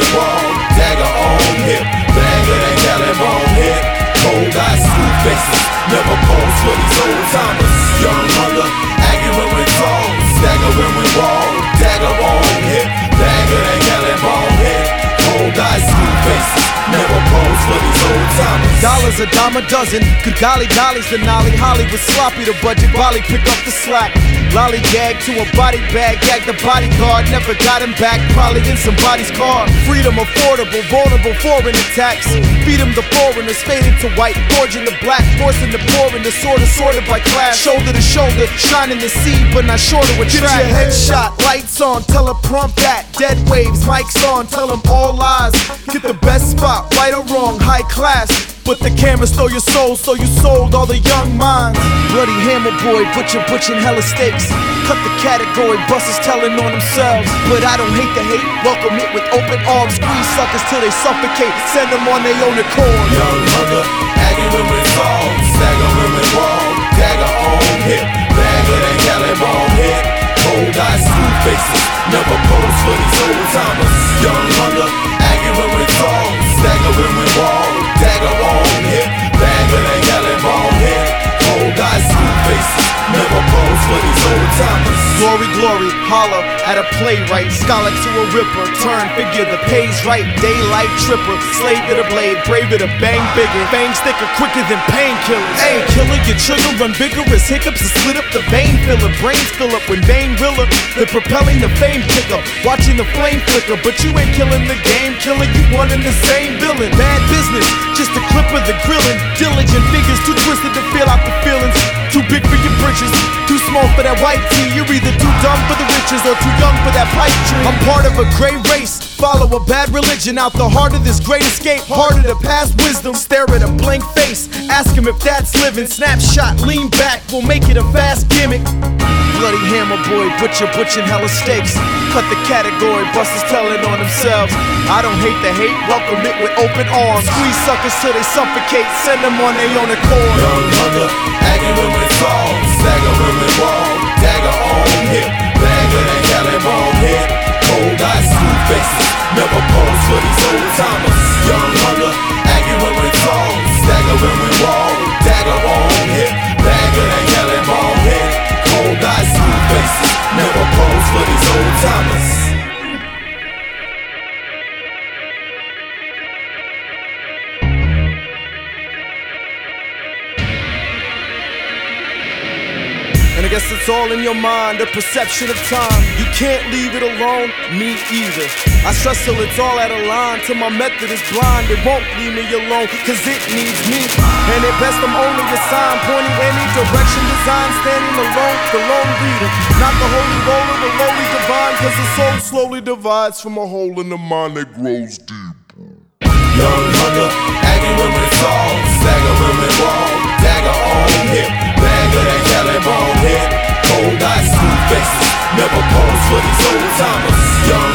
we walk, dagger on hip, bagger than Caliban hip. Cold eyes, smooth faces, never pose for these old timers. Young hunger, aggy when we talk, stagger when we walk, dagger on hip, bagger than Caliban hip. Cold eyes, smooth faces, never pose for these old timers. Dollars a dime a dozen, good golly golly's the nolly. Holly was sloppy, the budget volley, pick up the slack. Lollygag to a body bag, gag the bodyguard, never got him back, probably in somebody's car. Freedom affordable, vulnerable foreign attacks. Feed him the foreigners, fading to white, forging the black, forcing the poor in the sorted by class. Shoulder to shoulder, shining the sea, but not short of a track. Get your headshot, lights on, tell her prompt that. Dead waves, mics on, tell them all lies. Get the best spot, right or wrong, high class. But the camera stole your soul, so you sold all the young minds. Bloody hammer boy, butching hella stakes. Cut the category, busters telling on themselves. But I don't hate the hate, welcome it with open arms. Squeeze suckers till they suffocate, send them on their own accord. Young hunger, aggy when we fall, stagger when we walk, dagger on hip, bagger than Caliban hip. Cold eyes, smooth faces, never pose for these old timers. Young hunger, aggy when we fall, stagger when we walk, dagger on hip, bagger than Caliban hip. Cold eyes, smooth faces, never pose for these old timers. Glory, glory, holler at a playwright, scholar to a ripper, turn figure, the pay's right, daylight tripper, slave to the blade, braver to bang bigger, fangs thicker, quicker than painkillers. Hey, killer, your trigger run vigorous, hiccups to split up the vein filler, brains fill up when vein riller, they're propelling the fame kicker, watching the flame flicker, but you ain't killing the game, killer, you one in the same villain. Bad business, just a clip of the grilling, diligent figures, too twisted to feel out the feelings, too big for your britches, too small for that white tee, you're either too dumb for the riches or too young for that pipe dream. I'm part of a great race, follow a bad religion, out the heart of this great escape, harder to pass wisdom, stare at a blank face, ask him if that's living, snapshot, lean back, we'll make it a fast gimmick. Bloody hammer boy, butching hella stakes, cut the category, busters telling on themselves. I don't hate the hate, welcome it with open arms, squeeze suckers till they suffocate, send them on their own accord. Young hunger, aggy when we fall, stagger when we walk, dagger on hip, bagger than Caliban hip. Cold eyes, smooth faces, never pose for these old timers. Young hunger, aggy when we fall, stagger when we walk, dagger on hip, bagger than Caliban hip. Cold eyes, smooth faces, never pose for these old timers. And I guess it's all in your mind, the perception of time. You can't leave it alone, me either. I stress till it's all out of line, till my method is blind. It won't leave me alone, cause it needs me. And at best I'm only a sign, pointing any direction, design, standing alone, the lone reader. Not the holy roller, the lowly divine, cause the soul slowly divides from a hole in the mind that grows deep. Young hunger, aggy when we fall, stagger when we walk, dagger on hip, bagger than Caliban hip. Cold eyes, smooth faces, never pose for these old timers. Young